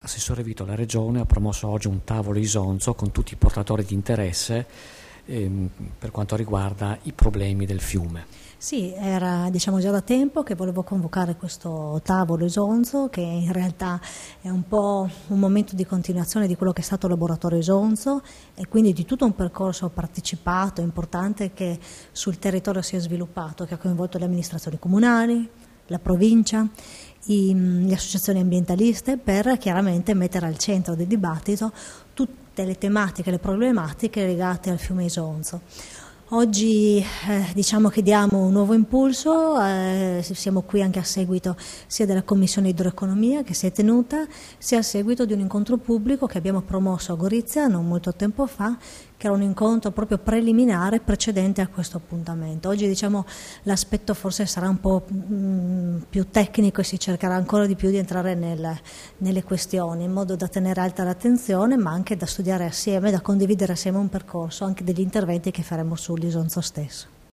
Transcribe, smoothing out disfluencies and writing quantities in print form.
Assessore Vito, la Regione ha promosso oggi un tavolo Isonzo con tutti i portatori di interesse per quanto riguarda i problemi del fiume. Sì, era già da tempo che volevo convocare questo tavolo Isonzo, che in realtà è un po' un momento di continuazione di quello che è stato il laboratorio Isonzo e quindi di tutto un percorso partecipato, importante, che sul territorio si è sviluppato, che ha coinvolto le amministrazioni comunali, la provincia, le associazioni ambientaliste, per chiaramente mettere al centro del dibattito tutte le tematiche, le problematiche legate al fiume Isonzo. Oggi che diamo un nuovo impulso, siamo qui anche a seguito sia della Commissione Idroeconomia che si è tenuta, sia a seguito di un incontro pubblico che abbiamo promosso a Gorizia non molto tempo fa, che era un incontro proprio preliminare precedente a questo appuntamento. Oggi l'aspetto forse sarà un po' più tecnico e si cercherà ancora di più di entrare nelle questioni, in modo da tenere alta l'attenzione, ma anche da studiare assieme, da condividere assieme un percorso, anche degli interventi che faremo sull'Isonzo stesso.